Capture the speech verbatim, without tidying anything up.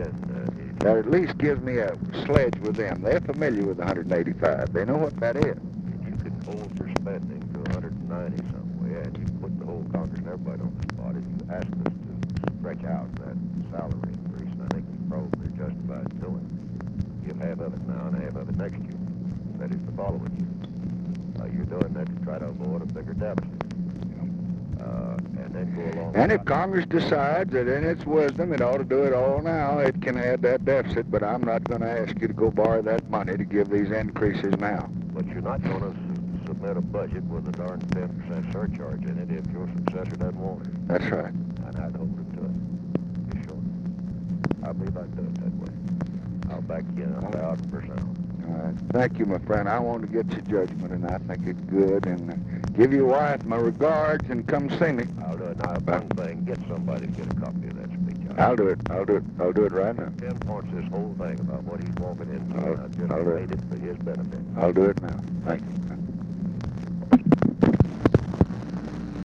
And uh, That at least gives me a sledge with them. They're familiar with one hundred eighty-five. They know what that is. if you can hold your spending to one hundred ninety somewhere, and you put the whole Congress and everybody on the spot, if you ask us to stretch out that salary increase, and I think you probably are justified in doing it. Give half of it now and half of it next year. That is the following year. Uh, you're doing that to try to avoid a bigger deficit. Uh, and then go along And with if Congress decides that in its wisdom it ought to do it all now, it can add that deficit, but I'm not going to ask you to go borrow that money to give these increases now. But you're not going to su submit a budget with a darn ten percent surcharge in it if your successor doesn't want it. That's right. And I'd hold it to it. You sure? I believe I'd do it that way. I'll back you in a thousand percent. All right. Thank you, my friend. I want to get your judgment, and I think it's good. And uh, give your wife my regards and come see me. I'll do it. Now, one thing, get somebody to get a copy of that speech. I'll do it. I'll do it. I'll do it right now. Tim points this whole thing about what he's walking into. I'll, and I just I'll do made it. it for his benefit. I'll do it now. Thank you.